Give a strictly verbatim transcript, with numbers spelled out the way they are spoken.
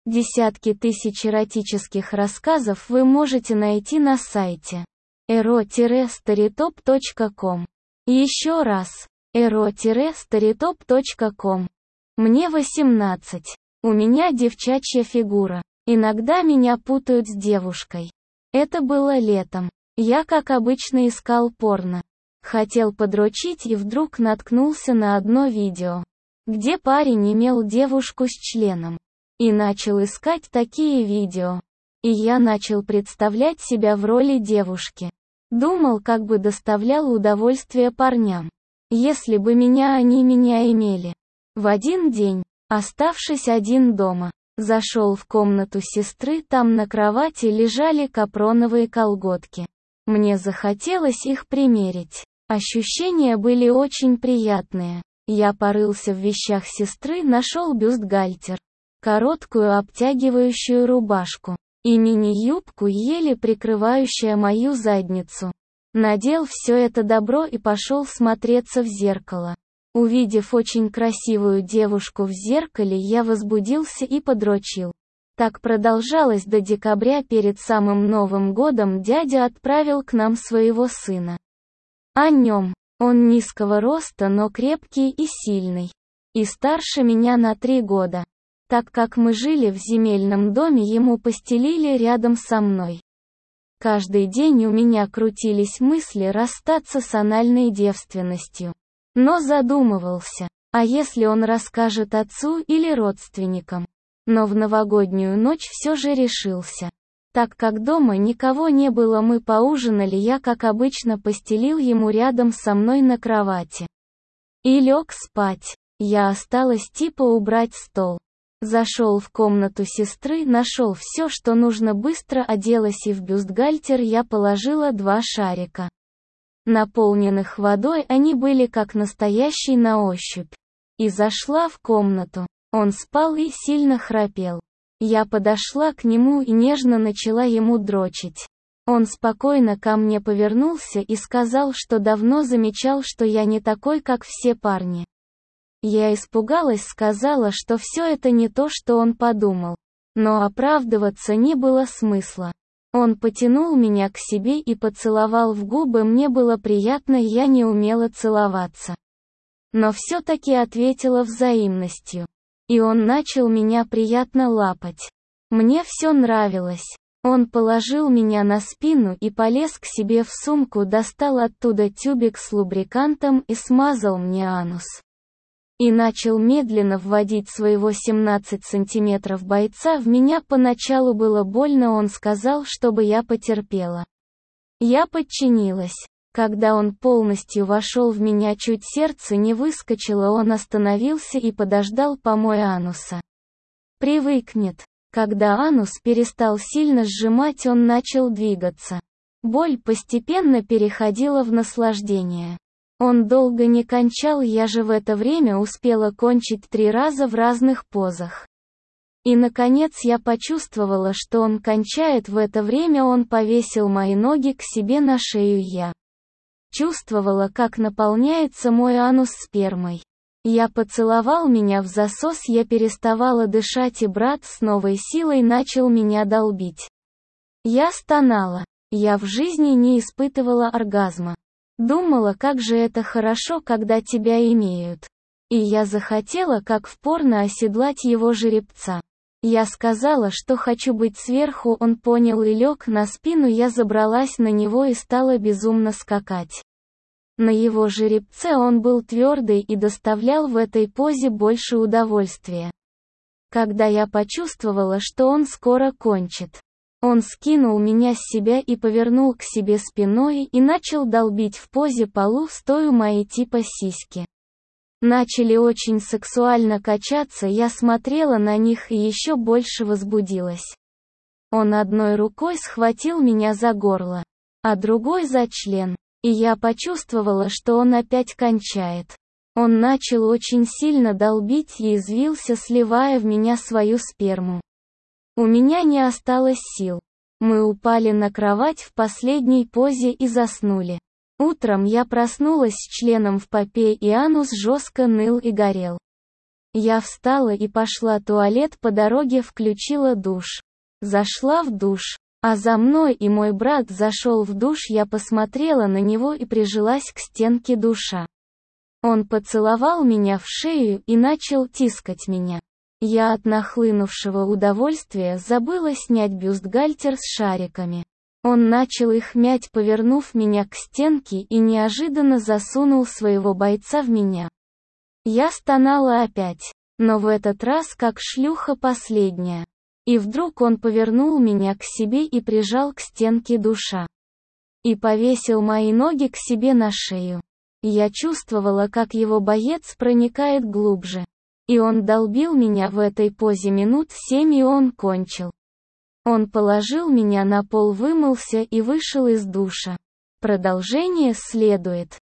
Десятки тысяч эротических рассказов вы можете найти на сайте эро старитоп точка ком. Еще раз, эро старитоп точка ком. Мне восемнадцать. У меня девчачья фигура. Иногда меня путают с девушкой. Это было летом. Я, как обычно, искал порно. Хотел подрочить и вдруг наткнулся на одно видео, где парень имел девушку с членом. И начал искать такие видео. И я начал представлять себя в роли девушки. Думал, как бы доставлял удовольствие парням, если бы меня они меня имели. В один день, оставшись один дома, зашел в комнату сестры, там на кровати лежали капроновые колготки. Мне захотелось их примерить. Ощущения были очень приятные. Я порылся в вещах сестры, нашел бюстгальтер, короткую обтягивающую рубашку и мини-юбку, еле прикрывающую мою задницу. Надел все это добро и пошел смотреться в зеркало. Увидев очень красивую девушку в зеркале, я возбудился и подрочил. Так продолжалось до декабря. Перед самым Новым годом дядя отправил к нам своего сына. О нем. Он низкого роста, но крепкий и сильный. И старше меня на три года. Так как мы жили в земельном доме, ему постелили рядом со мной. Каждый день у меня крутились мысли расстаться с анальной девственностью. Но задумывался, а если он расскажет отцу или родственникам? Но в новогоднюю ночь все же решился. Так как дома никого не было, мы поужинали, я, как обычно, постелил ему рядом со мной на кровати. И лег спать. Я осталась типа убрать стол. Зашел в комнату сестры, нашел все, что нужно, быстро оделась, и в бюстгальтер я положила два шарика, наполненных водой, они были как настоящий на ощупь. И зашла в комнату. Он спал и сильно храпел. Я подошла к нему и нежно начала ему дрочить. Он спокойно ко мне повернулся и сказал, что давно замечал, что я не такой, как все парни. Я испугалась, сказала, что все это не то, что он подумал. Но оправдываться не было смысла. Он потянул меня к себе и поцеловал в губы, мне было приятно, я не умела целоваться. Но все-таки ответила взаимностью. И он начал меня приятно лапать. Мне все нравилось. Он положил меня на спину и полез к себе в сумку, достал оттуда тюбик с лубрикантом и смазал мне анус. И начал медленно вводить своего семнадцать сантиметров бойца в меня. Поначалу было больно, он сказал, чтобы я потерпела. Я подчинилась. Когда он полностью вошел в меня, чуть сердце не выскочило, он остановился и подождал помой ануса. Привыкнет. Когда анус перестал сильно сжимать, он начал двигаться. Боль постепенно переходила в наслаждение. Он долго не кончал, я же в это время успела кончить три раза в разных позах. И наконец я почувствовала, что он кончает. В это время он повесил мои ноги к себе на шею. Я чувствовала, как наполняется мой анус спермой. Я поцеловал меня в засос, я переставала дышать, и брат с новой силой начал меня долбить. Я стонала. Я в жизни не испытывала оргазма. Думала, как же это хорошо, когда тебя имеют. И я захотела, как в порно, оседлать его жеребца. Я сказала, что хочу быть сверху, он понял и лег на спину, я забралась на него и стала безумно скакать. На его жеребце он был твердый и доставлял в этой позе больше удовольствия. Когда я почувствовала, что он скоро кончит, он скинул меня с себя и повернул к себе спиной и начал долбить в позе полу стою мои типа сиськи. Начали очень сексуально качаться, я смотрела на них и еще больше возбудилась. Он одной рукой схватил меня за горло, а другой за член, и я почувствовала, что он опять кончает. Он начал очень сильно долбить и извился, сливая в меня свою сперму. У меня не осталось сил. Мы упали на кровать в последней позе и заснули. Утром я проснулась с членом в попе, и анус жестко ныл и горел. Я встала и пошла в туалет, по дороге включила душ. Зашла в душ. А за мной и мой брат зашел в душ, я посмотрела на него и прижалась к стенке душа. Он поцеловал меня в шею и начал тискать меня. Я от нахлынувшего удовольствия забыла снять бюстгальтер с шариками. Он начал их мять, повернув меня к стенке, и неожиданно засунул своего бойца в меня. Я стонала опять, но в этот раз как шлюха последняя. И вдруг он повернул меня к себе и прижал к стенке душа. И повесил мои ноги к себе на шею. Я чувствовала, как его боец проникает глубже. И он долбил меня в этой позе минут семь, и он кончил. Он положил меня на пол, вымылся и вышел из душа. Продолжение следует.